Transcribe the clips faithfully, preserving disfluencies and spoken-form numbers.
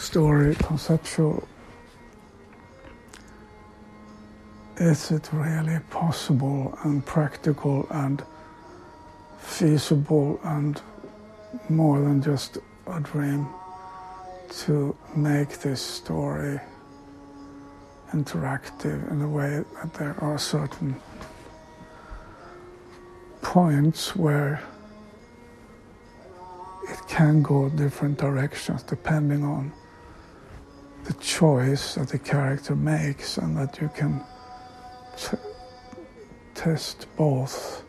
story conceptual? Is it really possible and practical and feasible and more than just a dream to make this story interactive in a way that there are certain points where it can go different directions depending on the choice that the character makes, and that you can t- test both.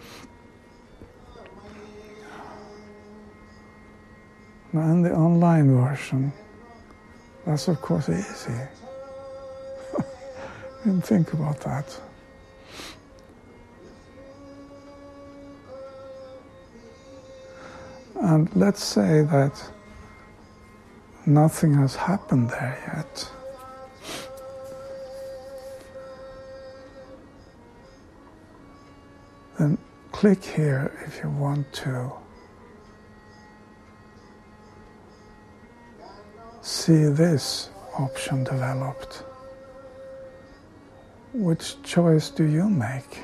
Now in the online version, that's of course easy. Didn't think about that. And let's say that nothing has happened there yet. Then click here if you want to see this option developed. Which choice do you make?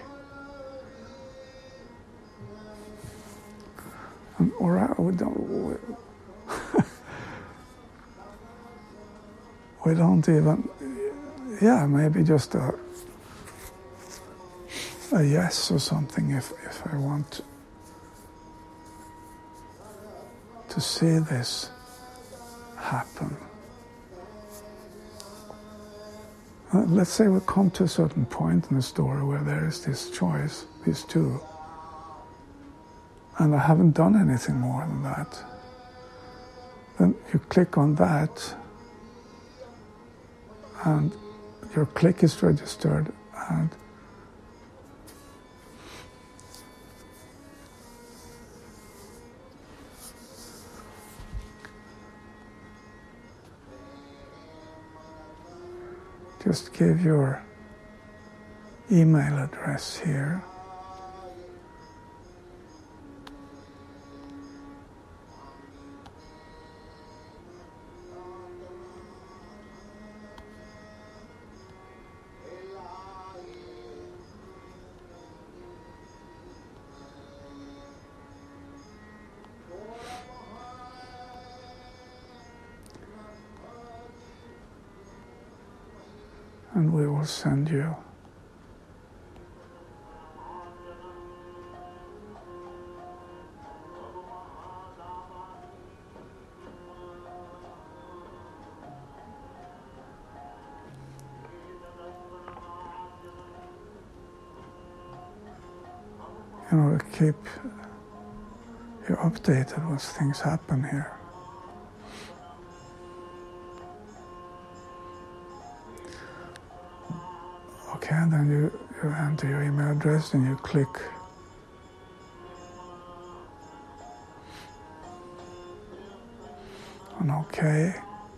Um, or uh, we don't, we, we don't even, yeah, maybe just a, a yes or something if, if I want to see this happen. Uh, let's say we come to a certain point in the story where there is this choice, these two, and I haven't done anything more than that. Then you click on that, and your click is registered, and just give your email address here. And we will send you you know, to keep you updated as things happen here. Okay, and then you, you enter your email address and you click on OK.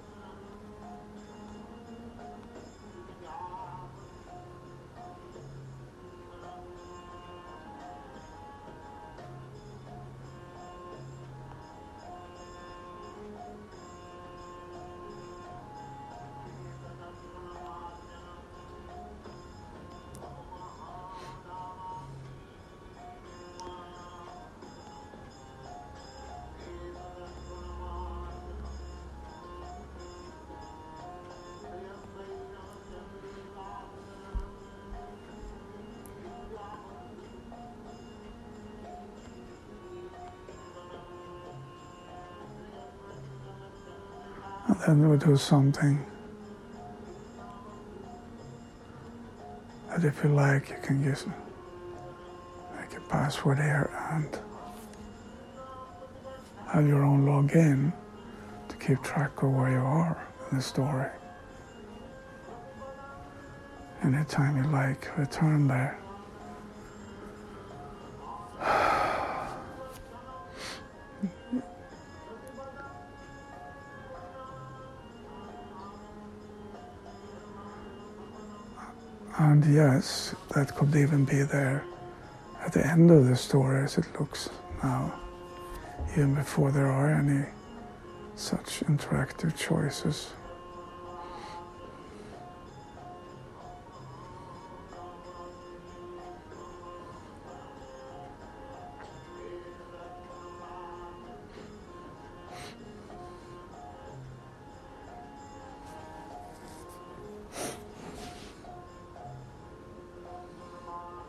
And then we'll do something that if you like, you can just make a password here and have your own login to keep track of where you are in the story. Anytime you like, return there. And yes, that could even be there at the end of the story as it looks now, even before there are any such interactive choices.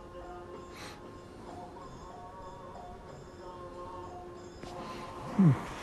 Hmm.